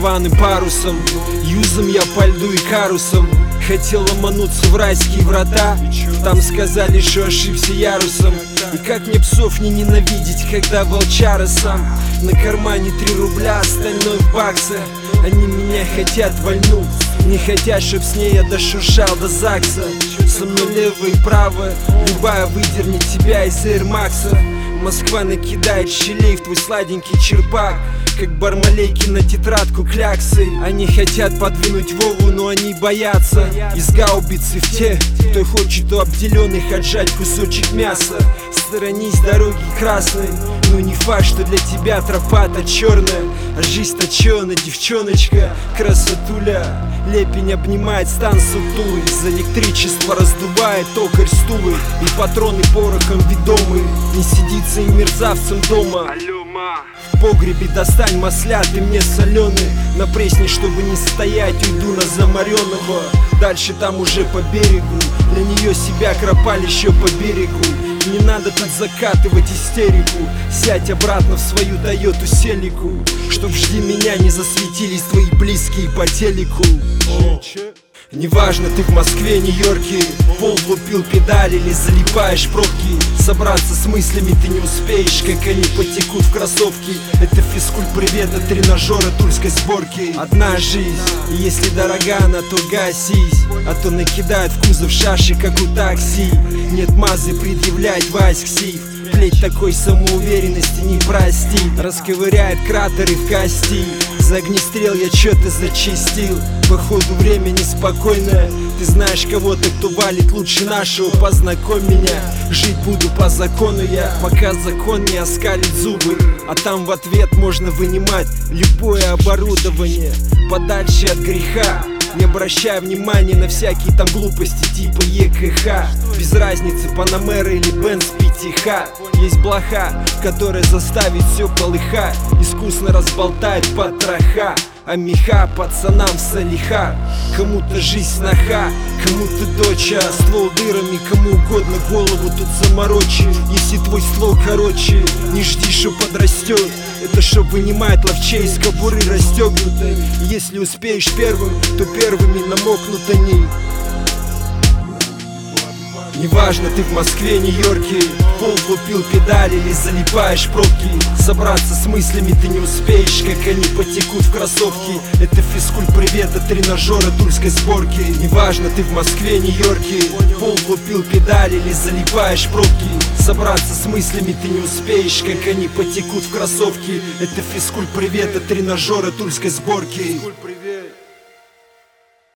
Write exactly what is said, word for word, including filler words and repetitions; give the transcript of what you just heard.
рваным парусом, юзом я по льду и карусом. Хотел ломануться в райские врата, там сказали, что ошибся ярусом. И как мне псов не ненавидеть, когда волчара сам. На кармане три рубля, остальное в баксах. Они меня хотят вольнуть, не хотят, чтоб с ней я дошуршал до ЗАГСа. Со мной лево и право, любая выдернет тебя из Air Max'а. Москва накидает щелей в твой сладенький черпак, как бармалейки на тетрадку кляксы. Они хотят подвинуть Вову, но они боятся. Из гаубицы в те, кто хочет у обделенных отжать кусочек мяса. Сторонись дороги красной, но не факт, что для тебя тропа-то черная. А жизнь точеная, девчоночка, красотуля. Лепень обнимает стан сутулый, из электричества раздувает токарь стулы. И патроны порохом ведомы, не сидится и мерзавцем дома. В погребе достань масля, ты мне соленый. На пресне, чтобы не стоять, уйду на замаренного. Дальше там уже по берегу, для нее себя кропали еще по берегу. Не надо тут закатывать истерику, сядь обратно в свою Тойоту Селику, чтоб жди меня не засветились твои близкие по телеку. Неважно, ты в Москве, Нью-Йорке, пол влупил педали или залипаешь пробки. Собраться с мыслями ты не успеешь, как они потекут в кроссовки. Это физкульт привет от тренажера тульской сборки. Одна жизнь, и если дорога она, то гасись, а то накидают в кузов шаши, как у такси. Нет мазы предъявлять Васьк Сив, плеть такой самоуверенности не простит. Расковыряет кратеры в кости, за огнестрел я чё-то зачистил. Походу время неспокойное, ты знаешь кого-то, кто валит лучше нашего, познакомь меня. Жить буду по закону я, пока закон не оскалит зубы. А там в ответ можно вынимать любое оборудование подальше от греха, не обращая внимания на всякие там глупости типа ЕКХ. Без разницы, Панамера или Бенц пятиха. Есть блоха, которая заставит все полыхать, искусно разболтает потроха. А меха пацанам салиха, кому-то жизнь сноха, кому-то дочь, а ствол дырами, кому угодно голову тут заморочи. Если твой ствол короче, не жди, что подрастет, это что вынимает ловчей из кобуры расстегнутой. Если успеешь первым, то первыми намокнут они. Неважно, ты в Москве, Нью-Йорке, пол влупил педали или залипаешь пробки. Собраться с мыслями ты не успеешь, как они потекут в кроссовки. Это физкульт привет от тренажера тульской сборки. Неважно, ты в Москве, Нью-Йорке, пол влупил педали или залипаешь пробки. Собраться с мыслями ты не успеешь, как они потекут в кроссовки. Это физкульт привет от тренажера тульской сборки.